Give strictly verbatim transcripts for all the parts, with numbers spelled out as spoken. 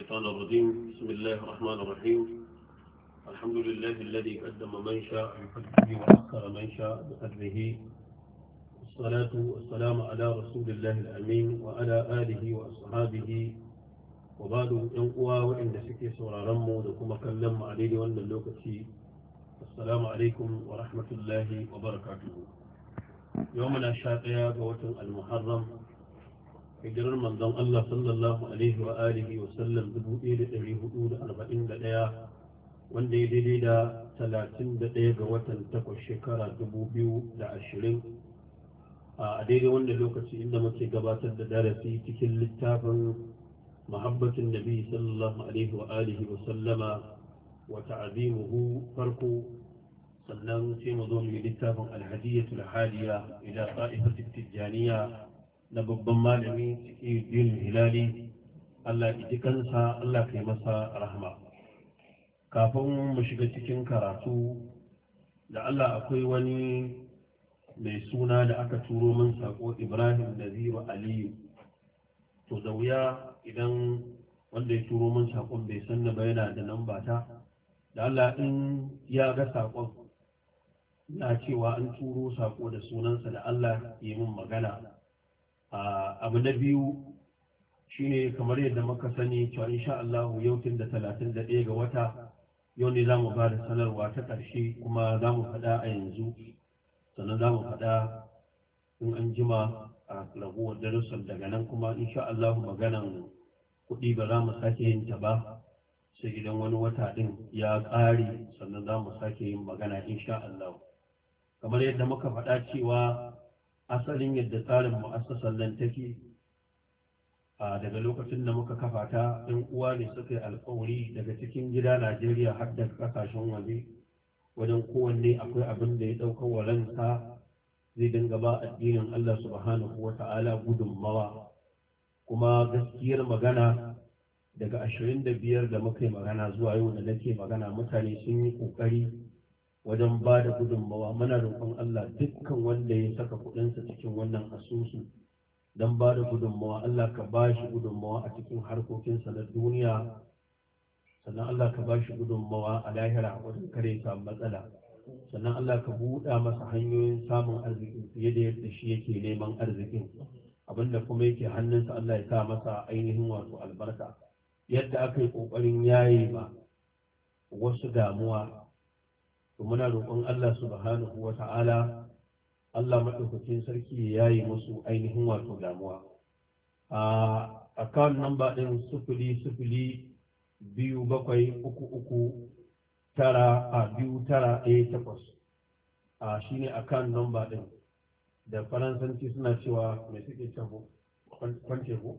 الشيطان الرجيم بسم الله الرحمن الرحيم الحمد لله الذي قدم من شاء بقدره وأخر من شاء بقدره الصلاة والسلام على رسول الله الأمين وعلى آله وأصحابه وبعد ينقوى وإن سكي سورا رمو لكم كلم عليه وأن اللوكتي السلام عليكم ورحمة الله وبركاته يومنا الشاقيا بوتن المحرم hijirar manzon Allah sallallahu alaihi wa alihi wa sallam dubu ɗaya da ɗari hudu da arba'in da ɗaya wanda ya daidai da talatin da ɗaya ga watan takwas shekara dubu biyu da ashirin a daidai wanda lokaci inda muke gabatar da darasi cikin littafin muhabbatin nabi sallallahu alaihi wa alihi wa sallama wa ta'azimuhu farko sannan sai mu zo mu yi littafin alhadiyatul hadiya ila qa'ifatit tijaniya na babban malami cikin hilali Allah ya ji kansa Allah kai masa rahama kafin mu shiga cikin karatu da Allah akwai wani mai suna da aka turo min sako Ibrahim Naziru Aliyu to da wuya idan wanda ya turo min sakon bai san ba yana da namba ta da Allah in ya ga sakon na cewa an turo sako da sunansa da Allah ya min magana abu na biyu shine kamar yadda muka sani cewa insha Allah yau tun da talatin da ɗaya ga wata yau ne za mu ba da sanarwa ta ƙarshe kuma za mu faɗa a yanzu sannan za mu faɗa in an jima a raguwar darussan daga nan kuma insha Allah maganan kuɗi ba za mu sake yin ta ba sai idan wani wata ɗin ya ƙare sannan za mu sake yin magana insha Allah kamar yadda muka faɗa cewa asalin yadda tsarin mu'assasar nan take a daga lokacin da muka kafa ta ɗan uwa ne suka yi alkawari daga cikin gida Najeriya har da kasashen waje wajen kowanne akwai abin da ya ɗauka wa ransa zai dinga ba addinin Allah subhanahu wa ta'ala gudunmawa kuma gaskiyar magana daga ashirin da biyar da muka yi magana zuwa yau da nake magana mutane sun yi ƙoƙari wajen ba da gudunmawa muna roƙon Allah dukkan wanda ya saka kuɗinsa cikin wannan asusu don ba da gudunmawa Allah ka ba shi gudunmawa a cikin harkokinsa na duniya sannan Allah ka ba shi gudunmawa a lahira wajen kare samu matsala sannan Allah ka buɗa masa hanyoyin samun arzikin fiye da yadda shi yake neman arzikin abinda kuma yake hannunsa Allah ya sa masa ainihin wato albarka yadda aka yi ƙoƙarin yaye ma wasu damuwa to muna roƙon Allah subhanahu wa ta'ala Allah maɗaukakin sarki ya yi musu ainihin wato damuwa a account number ɗin sufuli sufuli biyu bakwai uku uku tara a biyu tara ɗaya takwas a shine account number ɗin da faransanci suna cewa mai suke cewa kwance ko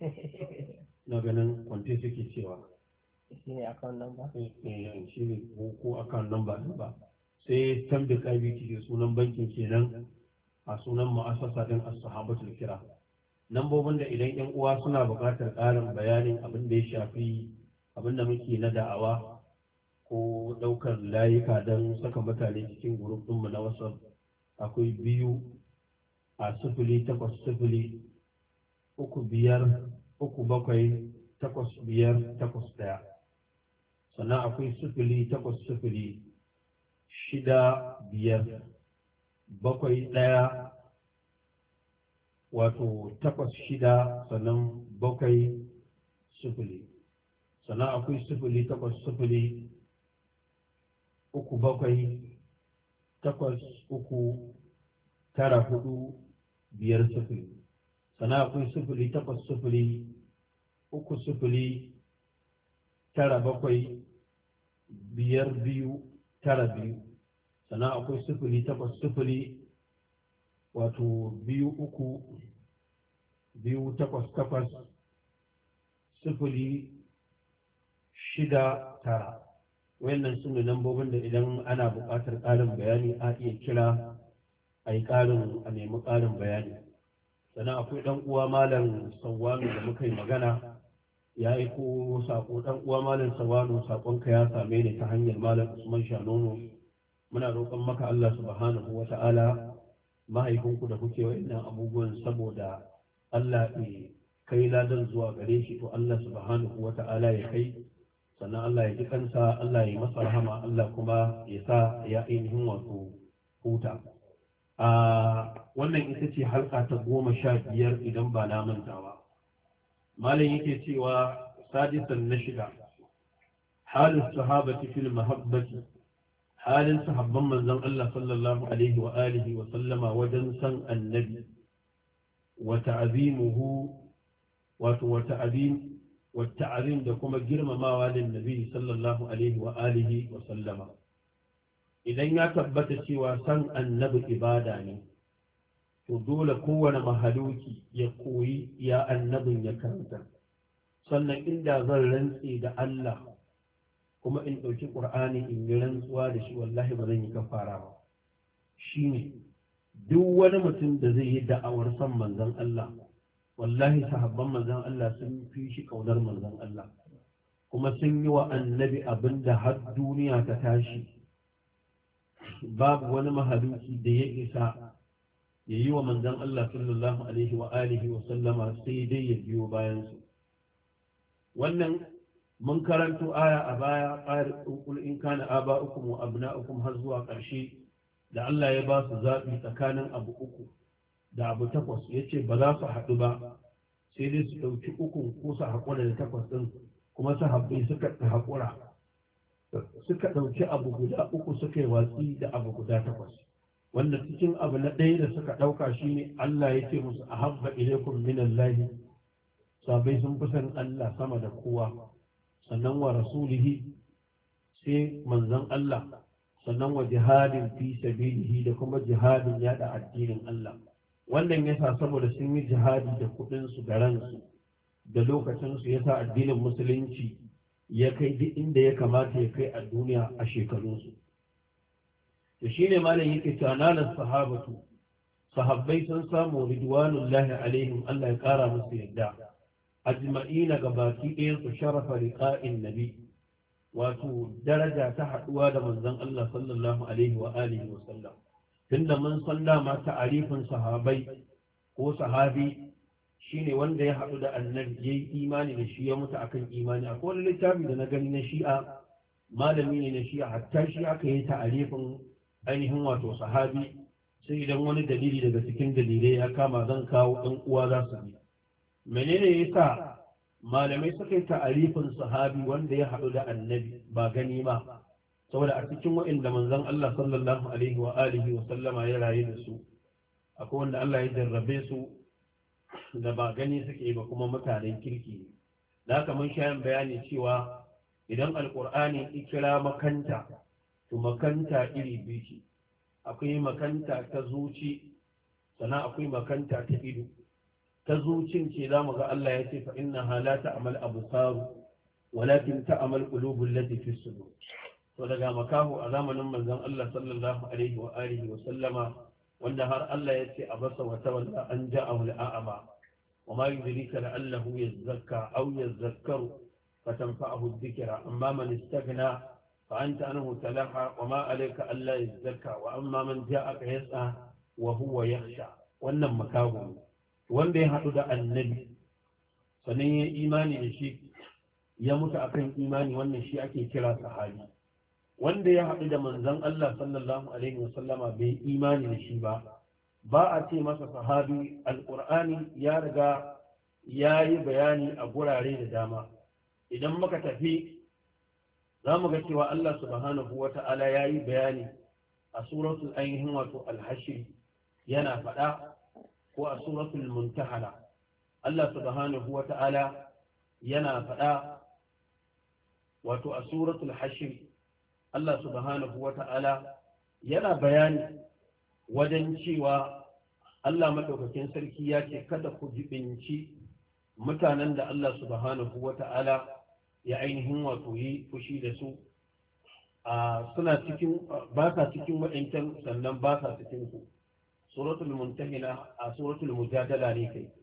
na ganin kwante suke cewa shi ne account number? Eh, shi ne ko account number ɗin ba. Sai tambik I B T sunan bankin kenan a sunan mu'assasa ɗin as-sahabatul kira. Lambobin da idan ƴan uwa suna buƙatar ƙarin bayanin abin da ya shafi abin da muke na da'awa ko ɗaukar layuka don saka mutane cikin group ɗinmu na WhatsApp akwai biyu a sifili takwas sifili uku biyar uku bakwai takwas biyar takwas ɗaya. sannan akwai sufuli takwas sufuli shida biyar bakwai ɗaya wato takwas shida sannan bakwai sufuli sannan akwai sufuli takwas sufuli uku bakwai takwas uku tara hudu biyar sufuli sannan akwai sufuli takwas sufuli uku sufuli tara bakwai biyar biyu tara biyu sannan akwai sifili takwas sifili wato biyu uku biyu takwas takwas sifili shida tara wayannan su ne lambobin da idan ana buƙatar ƙarin bayani a iya kira a yi ƙarin a nemi ƙarin bayani sannan akwai ɗan uwa malam sauwanu da muka yi magana ya aiko sako dan uwa malam sawano sakonka ya same ni ta hanyar malam Usman Shanono muna roƙon maka Allah subhanahu wata'ala mahaifinku da kuke wa'annan abubuwan saboda Allah ya kai ladan zuwa gare shi to Allah subhanahu wata'ala ya kai, sannan Allah ya ji kansa, Allah ya masa rahama, Allah kuma ya sa ya ainihin wato huta. a wannan ita ce halka ta goma sha biyar idan ba na manta ba. malam yake cewa sadisan na shida halin sahabati fil mahabbati, halin sahabban manzon Allah sallallahu alaihi wa alihi wa sallama wajen san annabi wa ta'zimuhu wato wa ta'zim wa ta'zim da kuma girmamawa lin nabi sallallahu alaihi wa alihi wa sallama. idan ya tabbata cewa san annabi ibada ne, to dole kowane mahaluki ya koyi ya annabin ya karanta. sannan inda zan rantse da Allah kuma in ɗauki ƙur'ani in yi rantsuwa da shi, wallahi ba zan yi kafara ba. shi ne duk wani mutum da zai yi da'awar san manzon Allah, wallahi sahabban manzon Allah sun fi shi ƙaunar manzon Allah, kuma sun yi wa annabi abin da har duniya ta tashi babu wani mahaluki da ya isa ya yi wa manzon Allah sallallahu alaihi wa alihi wa sallama sai dai ya biyo bayansu. wannan mun karanto aya a baya ƙul in kana aba'ukum wa abna'ukum har zuwa ƙarshe da Allah ya ba su zaɓi tsakanin abu uku da abu takwas, ya ce ba za su haɗu ba sai dai su ɗauki ukun ko su haƙura da takwas ɗin, kuma su haɓɓai suka haƙura suka ɗauki abu guda uku suka yi watsi da abu guda takwas. wanda cikin abu na ɗaya da suka ɗauka shine Allah ya ce musu a habba ilaikum minallahi, sabai sun fi san Allah sama da kowa, sannan wa rasulihi sai manzon Allah, sannan wa jihadin fi sabilihi da kuma jihadin yada addinin Allah. wannan yasa saboda sun yi jihadi da kuɗin su da ransu da lokacin su yasa addinin musulunci ya kai duk inda ya kamata ya kai a duniya a shekarunsu. to shine malam yake cewa nalas sahabatu, sahabbai sun samu ridwanullahi alaihim, Allah ya kara musu yadda, ajma'ina gabaki ɗayan su sharafa liqa'in nabi, wato daraja ta haɗuwa da manzon Allah sallallahu alaihi wa alihi wa sallam. tunda mun san dama ta'arifin sahabai ko sahabi shine wanda ya haɗu da annabi ya yi imani da shi ya mutu akan imani. akwai wani littafi da na gani na shi'a, malami ne na shi'a, hatta shi aka yi ta'arifin ainihin wato sahabi, sai idan wani dalili daga cikin dalilai ya kama zan kawo ɗan uwa za su bi. menene yasa malamai suka yi ta'arifin sahabi wanda ya haɗu da annabi ba gani ba? saboda a cikin waɗanda manzon Allah sallallahu alaihi wa alihi wa sallama ya rayu da su, akwai wanda Allah ya jarrabe su da ba gani suke ba kuma mutanen kirki ne. da haka mun sha bayani cewa idan alkur'ani ya kira makanta, to makanta iri biyu ce. akwai makanta ta zuci, sannan akwai makanta ta ido. ta zucin ce za mu ga Allah ya ce fa inna la ta'mal absar walakin ta'mal qulubul lati fi sudur. to daga makahu a zamanin manzon Allah sallallahu alaihi wa alihi wa sallama, wanda har Allah ya ce abasa wa tawalla an ja'ahu al'ama wa ma yudrika la'allahu yazakka aw yazakkaru fatanfa'ahu adh-dhikra amma man istaghna fa anta anhu talaha wa ma alayka alla yazakka wa amma man ja'aka yas'a wa huwa yakhsha. wannan makahu wanda ya haɗu da annabi sannan ya imani da shi ya mutu akan imani, wannan shi ake kira sahabi. wanda ya haɗu da manzon Allah sallallahu alaihi wasallama bai imani da shi ba, ba a ce masa sahabi. alƙur'ani ya riga ya yi bayani a gurare da dama. idan muka tafi za mu ga cewa Allah subhanahu wa ta'ala ya yi bayani a suratul ainihin wato al-hashr, yana faɗa, ko a suratul muntahana Allah subhanahu wa ta'ala yana faɗa, wato a suratul hashr Allah subhanahu wa ta'ala yana bayani wajen cewa Allah maɗaukakin sarki ya ce kada ku jibinci mutanen da Allah subhanahu wa ta'ala ya ainihin wato yi fushi da su, a suna cikin ba sa cikin waɗancan sannan ba sa cikin ku. suratul muntahina a suratul mujadala ne kai.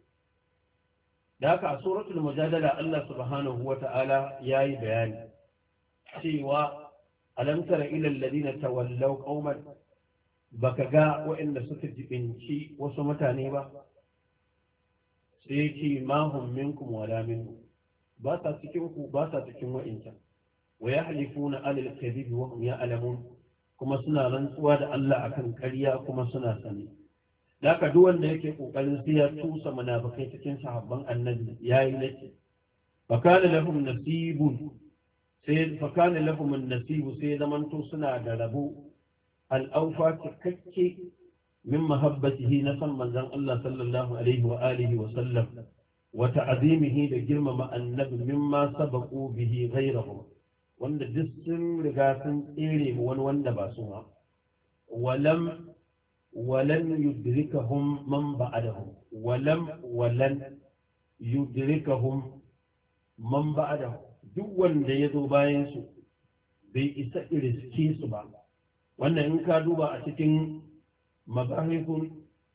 da haka a suratul mujadala Allah subhanahu wa ta'ala ya yi bayani cewa alam tara ila alladhina tawallaw qauman, baka ga waɗanda suka jibinci wasu mutane ba, sai ce ma hum minkum wala minhum ba sa cikin ku ba sa cikin wa'incan wa yahlifuna alal kadhibi wa hum ya'lamun kuma suna rantsuwa da Allah akan ƙarya kuma suna sani haka duk wanda yake kokarin sai ya tusa munafikai cikin sahabban annabi yayi nake fakana lahum nasibun sai fakana lahum an-nasibu sai zamanto suna da rabo al-awfa cikakke min mahabbatihi na san manzon Allah sallallahu alaihi wa alihi wa sallam wa ta'zimihi da girmama annabi mimma sabaqu bihi ghayrahu wanda duk sun riga sun tsere mu wani wanda ba su ba walam walan yudrikahum man ba'dahum walam walan yudrikahum man ba'dahum duk wanda ya zo bayan su bai isa iriske su ba wannan in ka duba a cikin mabahithun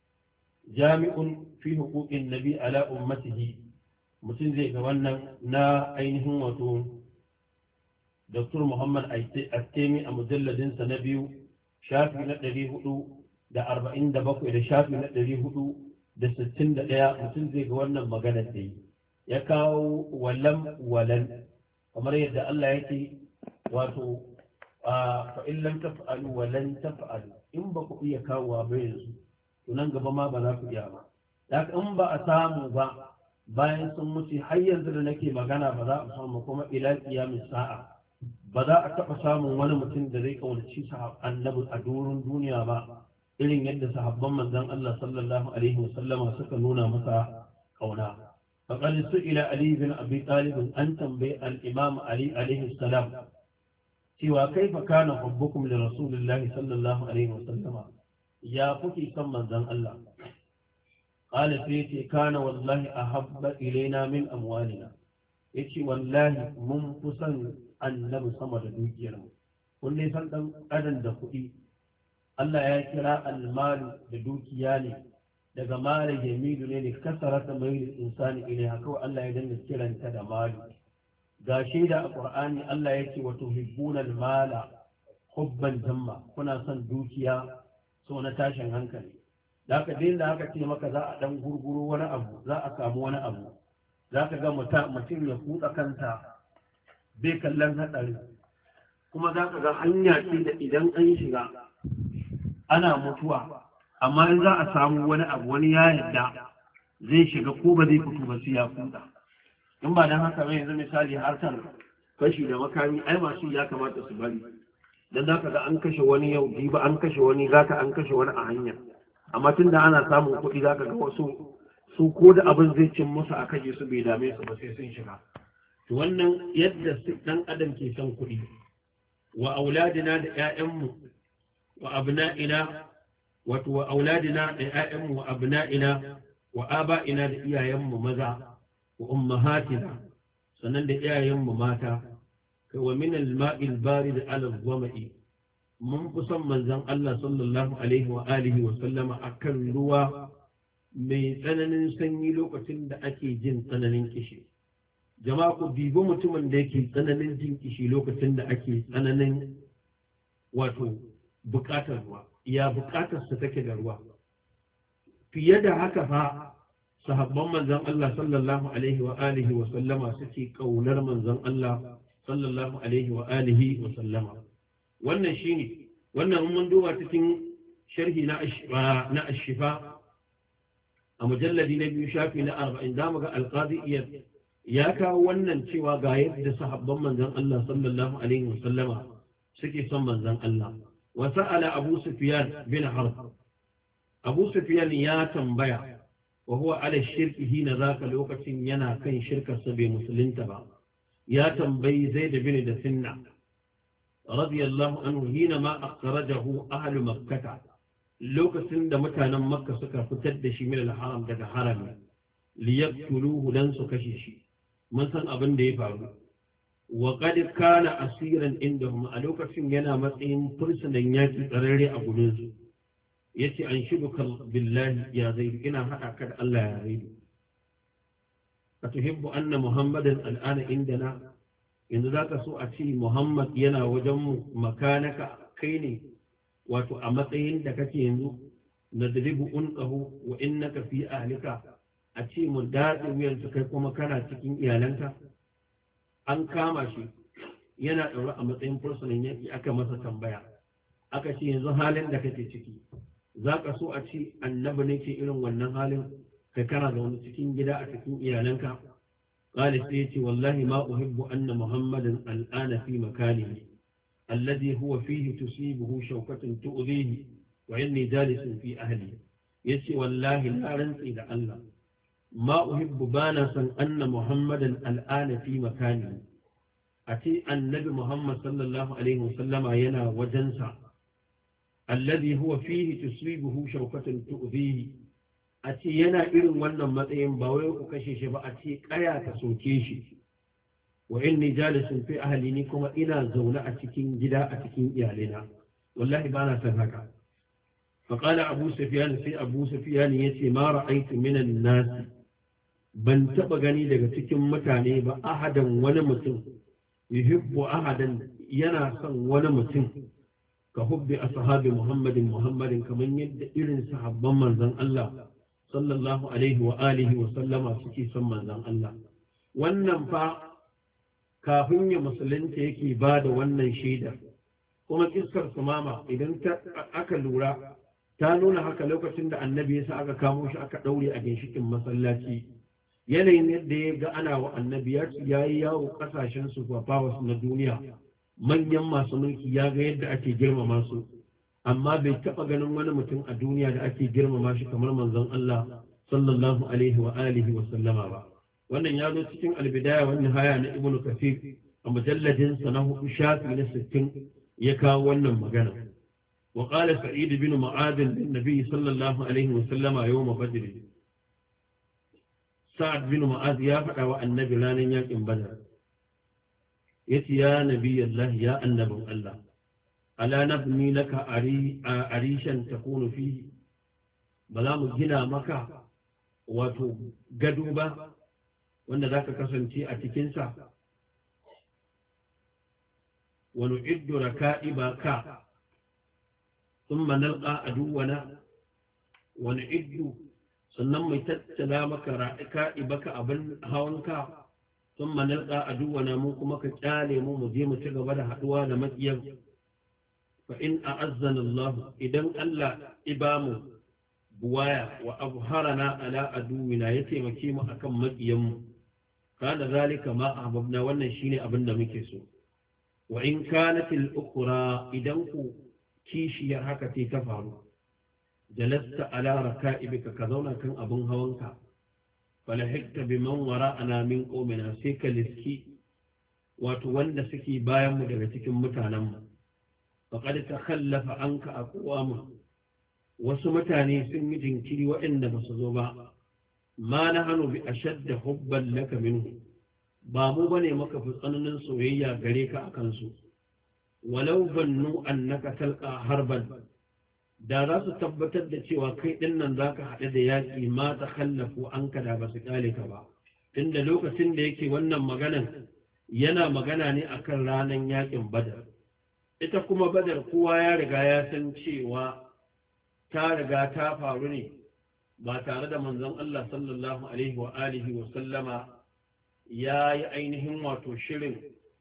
jami'un fi huquqin nabi ala ummatihi mutum zai ga wannan na ainihin wato Doktor Muhammad Attemi a mujalladinsa na biyu shafi na ɗari hudu da arba'in da bakwai da shafi na ɗari hudu da sittin da ɗaya mutum zai ga wannan magana da yi ya kawo walam walan kamar yadda Allah yake wato fa in lam taf'alu walan taf'alu in ba ku iya kawowa ba yanzu to nan gaba ma ba za ku iya ba da in ba a samu ba bayan sun mutu har yanzu da nake magana ba za a samu kuma ila qiyamis sa'a ba za a taɓa samun wani mutum da zai ƙaunaci annabi a doron duniya ba irin yadda sahabban manzon Allah sallallahu alaihi wasallama suka nuna masa ƙauna. Faƙar su ila Ali bin Abi Talib an tambayi al-Imam Ali alaihi salam cewa kaifa kana hubbukum li Rasulillahi sallallahu alaihi wasallama ya kuke son manzon Allah. Qala sai ce kana wallahi ahabba ilaina min amwalina yace wallahi mun fi son annabi sama da dukiyar mu kun dai san dan adam da kuɗi Allah ya kira almalu da dukiya ne daga mala jamilu ne ne kasarata mai insani ile haka Allah ya danna kiranta da malu ga shaida a Qur'ani Allah yake wa tuhibbuna almala hubban jamma kuna son dukiya so na tashin hankali da haka din da haka ce maka za a dan gurguro wani abu za a samu wani abu za ka ga mutum ya kuɗa kanta bai kallon haɗari kuma za ka ga hanya ce da idan an shiga ana mutuwa amma in za a samu wani abu wani ya yadda zai shiga ko ba zai fito ba sai ya kuɗa in ba don haka mai yanzu misali harkar fashi da makami ai masu ya kamata su bari dan za ka ga an kashe wani yau jiba an kashe wani zaka an kashe wani a hanya amma tun da ana samun kuɗi za ka ga wasu su ko da abin zai cin musu a kashe su bai dame su ba sai sun shiga to wannan yadda dan adam ke son kuɗi wa auladina da ƴaƴanmu wa abna'ina wato wa auladina da ƴaƴanmu wa abna'ina wa aba'ina da iyayenmu maza wa ummahatina sannan da iyayenmu mata kai wa min al-ma'il barid ala al-dhama'i mun fi son manzon Allah sallallahu alaihi wa alihi wa sallama akan ruwa mai tsananin sanyi lokacin da ake jin tsananin kishi jama'a ku bibi mutumin da yake tsananin jin kishi lokacin da ake tsananin wato bukatar ruwa ya bukatar sa take da ruwa fiye da haka fa sahabban manzon Allah sallallahu alaihi wa alihi wa sallama suke kaunar manzon Allah sallallahu alaihi wa alihi wa sallama wannan shine wannan mun duba cikin sharhi na ashfa na ashifa a mujalladi na biyu shafi na arba'in da muga alqadi iyad ya kawo wannan cewa ga yadda sahabban manzon Allah sallallahu alaihi wa sallama suke son manzon Allah wa sa'ala Abu Sufyan bin Harb Abu Sufyan ya tambaya wa huwa ala shirki hina zaka lokacin yana kan shirkar sa bai musulunta ba ya tambayi Zaid bin da Sinna radiyallahu anhu hina ma akhrajahu ahlu makkah lokacin da mutanen makka suka fitar da shi min al-haram daga harami liyaqtuluhu dan su kashe shi mun san abin da ya faru wa qad kana asiran indahum a lokacin yana matsayin fursunan yaki tsararre a gurin su yace an shibuka billahi ya zaid ina hada ka da Allah ya zaid atuhibbu anna muhammadan al'ana indana yanzu zaka so a ce muhammad yana wajen mu makanaka kai ne wato a matsayin da kake yanzu nadribu unqahu wa innaka fi ahlika a ce mu datse wuyansu kai kuma kana cikin iyalanka. An kama shi yana ɗaure a matsayin fursunan yaƙi, aka masa tambaya aka ce yanzu halin da kake ciki za ka so a ce annabi ne ke irin wannan halin kai kana da wani cikin gida a cikin iyalanka. قال سيتي والله ما أحب أن محمدا الآن في مكانه الذي هو فيه تصيبه شوكة تؤذيه وإني جالس في أهلي. يتي والله لا رنسي إلى الله ما أحب بانسا أن محمدا الآن في مكانه أتي النبي محمد صلى الله عليه وسلم ينا وجنسا الذي هو فيه تصيبه شوكة تؤذيه. a ce yana irin wannan matsayin ba wai ku kashe shi ba, a ce kaya ta soke shi. wa inni jalisun fi ahli, ni kuma ina zaune a cikin gida a cikin iyalina, wallahi ba na san haka. fa qala abu sufyan, sai abu sufyan yace ma ra'aytu minan nas, ban taba gani daga cikin mutane ba ahadan wani mutum yuhibbu ahadan yana son wani mutum ka hubbi ashabi muhammadin muhammadin kaman yadda irin sahabban manzon Allah sallallahu alaihi wa alihi wa sallama suke son manzon Allah. Wannan fa kafin ya musulunta yake ba da wannan shaidar, kuma kiskar sumama idan aka lura ta nuna haka lokacin da annabi ya sa aka kamo shi aka daure a ginshikin masallaci. Yanayin yadda ya ga ana wa annabi ya yi yawo kasashen su fafawas na duniya, manyan masu mulki ya ga yadda ake girmama su, amma bai taɓa ganin wani mutum a duniya da ake girmama shi kamar manzon Allah sallallahu alaihi wa alihi wa sallama ba. Wannan ya zo cikin albidaya wani haya na ibnu kafir a mujalladin sa na hudu shafi na sittin ya kawo wannan magana. wa qala sa'id bin mu'adh bin nabi sallallahu alaihi wa sallama yawm badr. sa'ad bin mu'adh ya faɗa wa annabi ranar yakin badar, yace ya nabi Allah, ya annabin Allah, ala nabni laka arishan takunu fihi, ba za mu gina maka wato gado ba wanda za ka kasance a cikinsa. wa nu'iddu raka'ibaka thumma nalqa aduwana wa nu'iddu, sannan mai tattala maka raka'ibaka abin hawanka, thumma nalqa aduwana mu kuma ka kyale mu mu je mu ci gaba da haduwa da makiyan. فإن أعزنا الله إذن الله إبام بوايا وأظهرنا على أدونا يتمكيم أكم مكيم كان ذلك ما أحببنا ونشين أبن مكسو. وإن كانت الأخرى إذن كيشي يرهكتي تفعل جلست على ركائبك كذونا كان أبن هوانك فلحقت بمن وراءنا من قومنا سيك لسكي وتوند سكي بايم مدرتك متانم. faƙad ta kallafa an ka a ƙuwama wasu mutane sun yi jinkiri waɗanda ba su zo ba. ma na hannu bi a shadda hubban laka minhu, ba mu bane maka fi tsananin soyayya gare ka a kansu. walau bannu annaka talqa harban, da za su tabbatar da cewa kai ɗin nan za ka haɗu da yaƙi ma ta kallafu an ka da ba su ƙale ka ba. inda lokacin da yake wannan maganan yana magana ne akan ranar yaƙin badar. ita kuma badar kowa ya riga ya san cewa ta riga ta faru ne ba tare da manzon Allah sallallahu alaihi wa alihi wa sallama ya yi ainihin wato shirin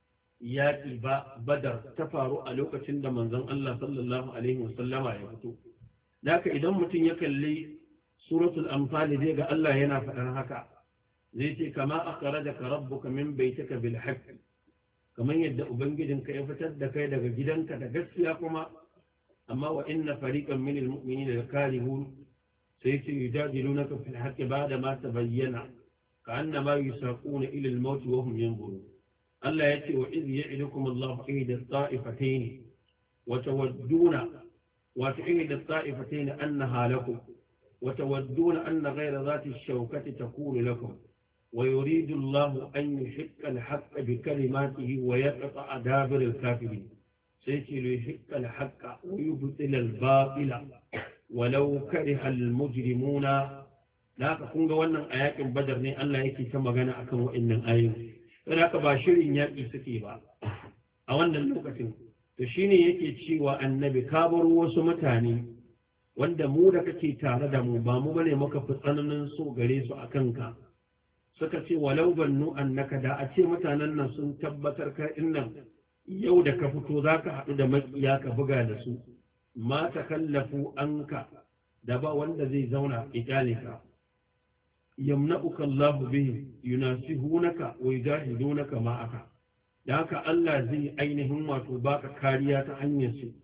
yaƙi ba. badar ta faru a lokacin da manzon Allah sallallahu alaihi wa sallama ya fito. Daka idan mutum ya kalli suratul anfal zai ga Allah yana faɗar haka, zai ce kama akhrajaka rabbuka min baitika bil haqq, kamar yadda ubangijinka ya fitar da kai daga gidanka da gaskiya kuma. amma wa inna fariqan min almu'minina lakarihun, sai ce yujadilunaka fil haqqi ba'da ma tabayyana ka'annama yusaquna ila al-maut wa hum yanzurun. Allah yace wa idh ya'idukum Allahu ihda at-ta'ifatayn wa tawadduna wa ihda at-ta'ifatayn annaha lakum wa tawadduna anna ghayra dhati ash-shawkati takunu lakum ويريد الله أن يحق الحق بكلماته ويقطع دابر الكافرين. سيتي ليحق الحق ويبطل الباطل ولو كره المجرمون. لا تكون wannan ayatin badar ne Allah yake ta magana akan wa'annan ayoyi. Dan haka ba shirin yaki suke ba a wannan lokacin. To shine yake cewa annabi ka bar wasu mutane wanda mu da kake tare da mu ba mu bane muka fi tsananin so gare su a kanka suka ce walau bannu annaka da a ce mutanen nan sun tabbatar ka innan yau da ka fito za ka haɗu da makiya ka buga da su ma ta kallafu anka da ba wanda zai zauna ikalika yamna'uka Allah bihi yunasihunaka wa yujahidunaka ma'aka da haka Allah zai ainihin wato baka kariya ta hanyar su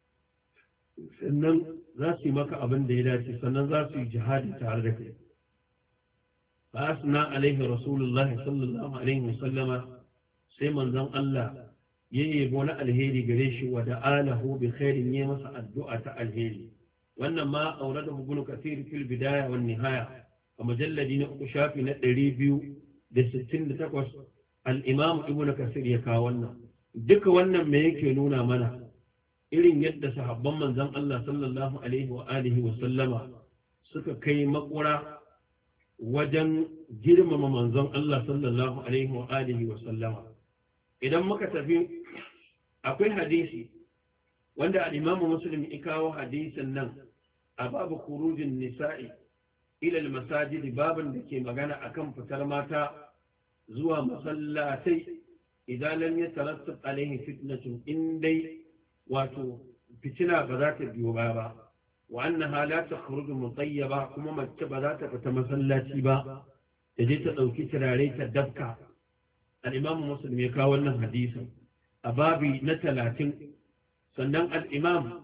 sannan za su yi maka abin da ya dace sannan za su yi jihadi tare da kai fa asna alaihi rasulullahi sallallahu alaihi wasallama sai manzon Allah ya yabo na alheri gare shi wa da'alahu bi khairin ya masa addu'a ta alheri wannan ma auradahu ibn kathir fil bidaya wan nihaya a mujalladi na uku shafi na ɗari biyu da sittin da takwas al-imam ibn kathir ya kawo wannan duka wannan me yake nuna mana irin yadda sahabban manzon Allah sallallahu alaihi wa alihi wa sallama suka kai makura wajen girmama manzon Allah sallallahu alaihi wa alihi wa sallama idan muka tafi akwai hadisi wanda al-Imam Muslim ya kawo hadisin nan a babu khurujin nisa'i ila al-masajid babin da ke magana akan fitar mata zuwa masallatai idan lam yatarattab alaihi fitnatun in dai wato fitina ba za ta biyo baya ba wa annaha la takhruju mutayyaba kuma mace ba za ta fita masallaci ba da je ta dauki turare ta dafka al-imam muslim ya kawo wannan hadisin a babi na talatin sannan al-imam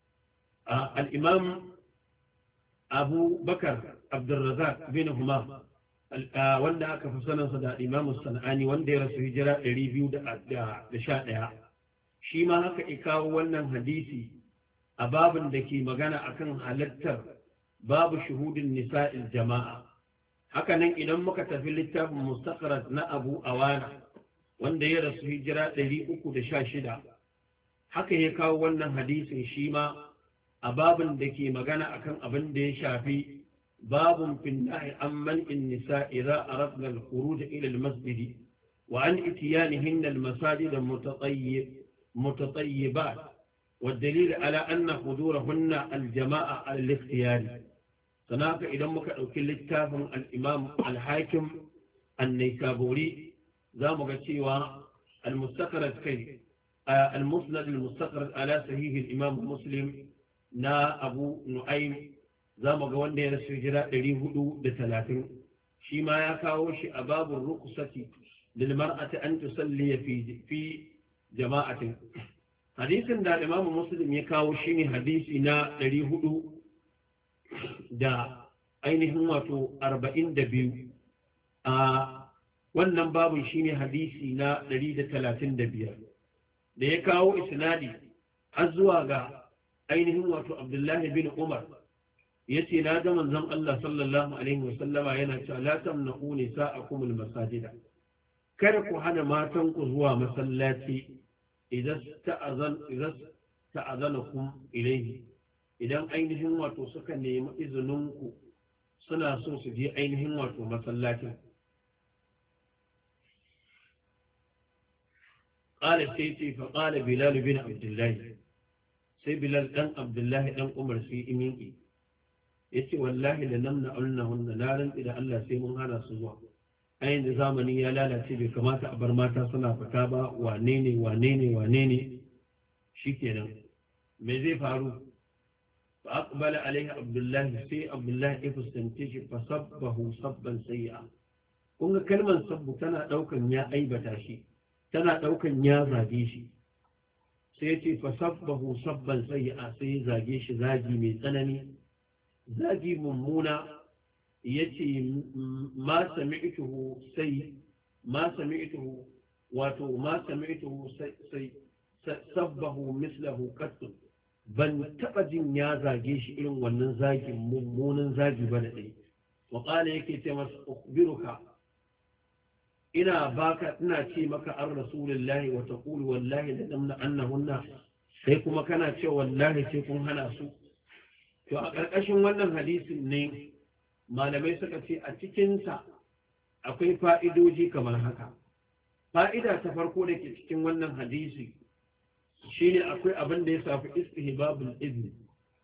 al-imam abu bakar abdurrazzaq bin humam wanda aka fi sanansa da imam sanani wanda ya rasu hijira ɗari biyu da sha ɗaya shi ma haka ya kawo wannan hadisi a babin da ke magana akan halattar babu shuhudin nisa'il jama'a haka nan idan muka tafi littafin mustaqrat na abu awana wanda ya rasu hijira ɗari uku da sha shida haka ya kawo wannan hadisin shi ma a babin da ke magana akan abin da ya shafi babun fin nahi an man'in nisa idza aradna al-khuruj ila al-masjid wa an itiyanihinna al-masajid mutatayyib متطيبات والدليل على أن حضورهن الجماعة على الاختيار سناك إذا مكا كل التافن الإمام الحاكم النيسابوري ذا مكتشيوا المستقرد كي آه المسند المستقرد على صحيح الإمام مسلم نا أبو نعيم ذا مكوان دي رسجراء لريهدو بثلاثين شما يكاوش أباب الرقصة للمرأة أن تصلي في في jama'atin hadisin da imamu muslim ya kawo shine hadisi na ɗari hudu da ainihin wato arba'in da biyu a wannan babun shine hadisi na ɗari da talatin da biyar da ya kawo isnadi har zuwa ga ainihin wato abdullahi bin umar ya ce na ga manzon Allah sallallahu alaihi wasallama yana cewa la tamna'u nisa'akum al-masajida kada ku hana matanku zuwa masallaci idan ta'azanakum ilaihi idan ainihin wato suka nemi izininku suna so su je ainihin wato masallacin قال سيتي فقال بلال بن عبد الله سي بلال دان عبد الله دان عمر سي إميني يتي والله لنمنعنهن نارا إذا الله سي من هذا سزوا ayin da zamani ya lalace bai kamata a bar mata suna fita ba wane ne wane ne wane ne shikenan me zai faru fa aqbala alaihi abdullahi sai abdullahi ya fuskanci shi fa sabbahu sabban sayya kun ga kalmar sabbu tana daukan ya aibata shi tana daukan ya zage shi sai ya ce fa sabbahu sabban sayya sai zage shi zagi mai tsanani zagi mummuna yace ma sami'tuhu sai ma sami'tuhu wato ma sami'tuhu sai sabbahu mislahu qat ban taba jin ya zage shi irin wannan zagin mummunan zagi ba da dai wa qala yake ce masa ukhbiruka ina baka ina ce maka an rasulullahi wa taqulu wallahi la damna annahunna sai kuma kana ce wallahi sai kun hana su to a ƙarƙashin wannan hadisin ne malamai suka ce a cikinsa akwai fa'idoji kamar haka fa'ida ta farko da ke cikin wannan hadisi shine akwai abin da ya safi istihbabul izni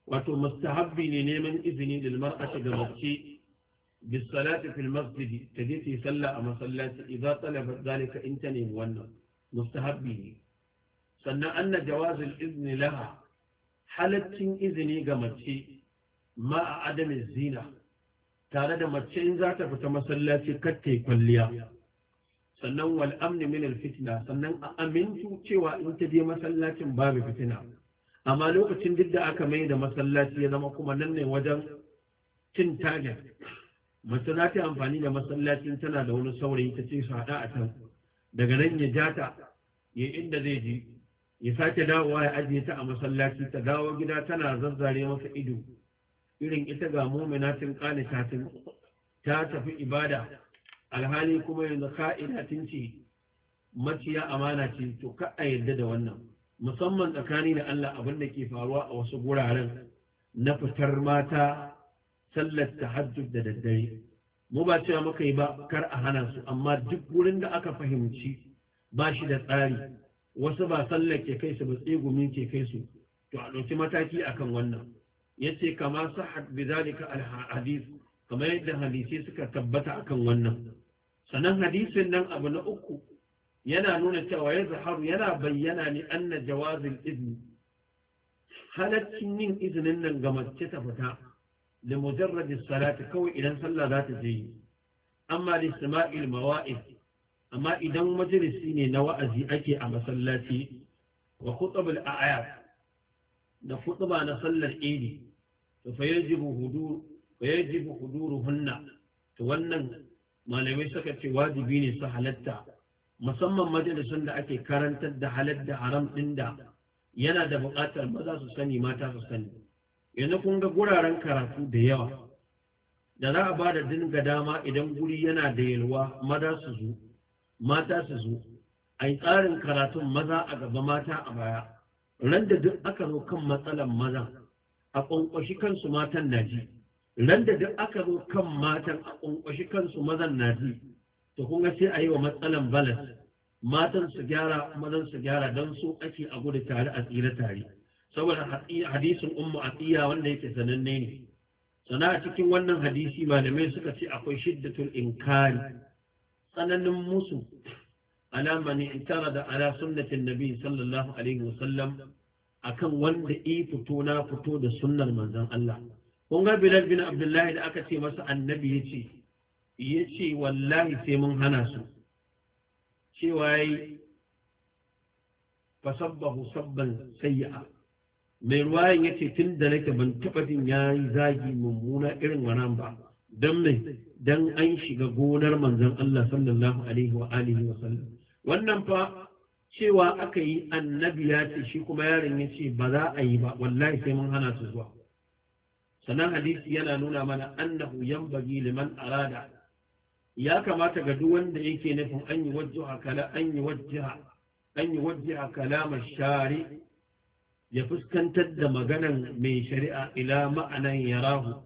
wato mustahabbi ne neman izini lil mar'ati ga mace bis salati fil masjid taje ta salla a masallaci idan talabat zalika in ta nemi wannan mustahabbi ne sannan anna jawazul izni laha halaccin izini ga mace ma a adamin zina tare da mace in za ta fita masallaci kar ta yi kwalliya sannan wal amni min al fitna sannan a amintu cewa in ta je masallacin babu fitina amma lokacin duk da aka mai da masallaci ya zama kuma nan ne wajen cin target mace za ta yi amfani da masallacin tana da wani saurayi ta ce su haɗa a can daga nan ya ja ta ya inda zai je ya sake dawowa ya ajiye ta a masallaci ta dawo gida tana zazzare masa ido irin ita ga muminatin qanitatin ta tafi ibada alhali kuma yanzu ka'idatin ce maciya amana ce to ka a yarda da wannan musamman tsakani da Allah abin da ke faruwa a wasu guraren na fitar mata sallar tahajjud da daddare mu ba cewa muka yi ba kar a hana su amma duk wurin da aka fahimci ba shi da tsari wasu ba sallar ke kai su ba tsegumi ke kai su to a ɗauki mataki akan wannan yace kama sahhat bidalika alhadith kamar yadda hadisi suka tabbata akan wannan sanan hadisin nan abu na uku yana nuna cewa ya zaharu yana bayyana ne anna jawazil izni halaccin yin izinin nan ga mace ta fita da mujarradin salati kawai idan sallah za ta je yi amma da isma'il mawa'id amma idan majalisi ne na wa'azi ake a masallaci wa khutbul a'yad da khutba na sallar idi to fa yajibu hudur fa yajibu huduruhunna to wannan malamai suka ce wajibi ne su halatta musamman majalisun da ake karantar da halal da haram ɗin da yana da buƙatar maza su sani mata su sani yanzu kun ga guraren karatu da yawa da za a ba da dinga dama idan guri yana da yalwa maza su zo mata su zo a yi tsarin karatun maza a gaba mata a baya ran da duk aka zo kan matsalan maza a ƙwanƙwashi kansu matan na ji ran da duk aka zo kan matan a ƙwanƙwashi kansu mazan na ji to kun ga sai a yi wa matsalan balas matan su gyara mazan su gyara don su ake a gudu tare a tsira tare saboda hadisin ummu atiya wanda yake sananne ne sana a cikin wannan hadisi malamai suka ce akwai shiddatul inkari tsananin musu alama ne in tara da ala sunnatin nabi sallallahu alaihi wasallam akan wanda i fito na fito da sunnar manzon Allah kun ga Bilal bin Abdullahi da aka ce masa annabi yace ya ce wallahi sai mun hana su cewa yi fasabbahu sabban sayya mai ruwayan ya ce tun da nake ban taɓa jin ya yi zagi mummuna irin wannan ba don mai don an shiga gonar manzon Allah sallallahu alaihi wa alihi wa sallam wannan fa cewa aka yi annabi ya ce shi kuma yaron ya ce ba za a yi ba wallahi sai mun hana su zuwa sannan hadisi yana nuna mana annahu yanbaghi liman arada ya kamata ga duk wanda yake nufin an yi wajjaha kala an yi wajjaha an yi wajjaha kalamar shari ya fuskantar da maganan mai shari'a ila ma'anan yarahu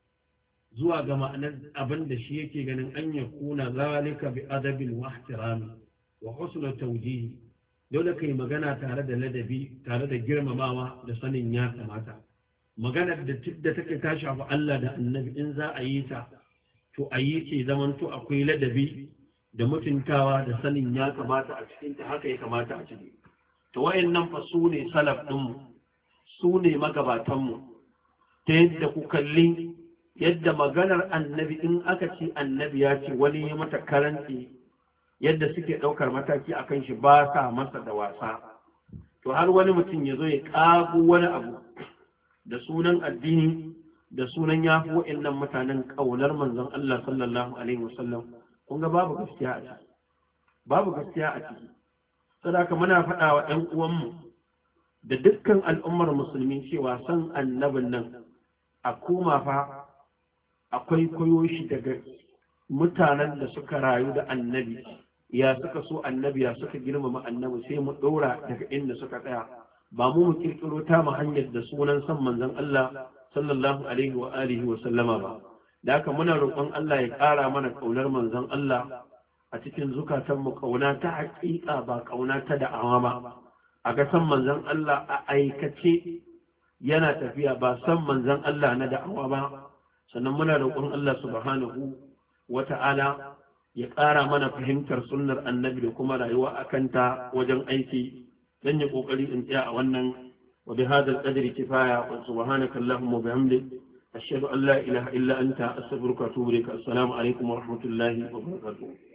zuwa ga ma'anar abin da shi yake ganin an ya kuna zalika bi adabin wa ihtirami wa husnul tawjihi dole kai magana tare da ladabi tare da girmamawa da sanin ya kamata maganar da da take ta shafi Allah da Annabi in za a yi ta to a yi ce zamanto akwai ladabi da mutuntawa da sanin ya kamata a cikin ta haka ya kamata a ciki to wayannan fa su ne salaf ɗinmu su ne magabatanmu ta yadda ku kalli yadda maganar annabi in aka ce annabi ya ce wani ya mata karanci yadda suke ɗaukar mataki a kan shi ba sa masa da wasa to har wani mutum ya zo ya ƙago wani abu da sunan addini da sunan ya fi wa'annan mutanen ƙaunar manzon Allah sallallahu alaihi wasallam kun ga babu gaskiya a ciki babu gaskiya a ciki saboda muna faɗa wa ɗan uwanmu da dukkan al'ummar musulmi cewa san annabin nan a koma fa akwai koyo shi daga mutanen da suka rayu da annabi ya suka so annabi ya suka girmama annabi sai mu ɗora daga inda suka tsaya ba mu mu kirkiro ta mu hanyar da sunan san manzon Allah sallallahu alaihi wa alihi wa sallama ba da haka muna roƙon Allah ya ƙara mana ƙaunar manzon Allah a cikin zukatanmu ƙauna ta haƙiƙa ba ƙauna ta da'awa ba a ga san manzon Allah a aikace yana tafiya ba san manzon Allah na da'awa ba. Sannan muna roƙon Allah subhanahu wata'ala ya ƙara mana fahimtar sunnar annabi da kuma rayuwa a kanta wajen aiki. Dan yi ƙoƙari in tsaya a wannan wa bi hadal qadri kifaya wa subhanaka allahumma wa bihamdik ashhadu an la ilaha illa anta astaghfiruka wa atubu ilaik. Assalamu alaikum wa rahmatullahi wa barakatuh.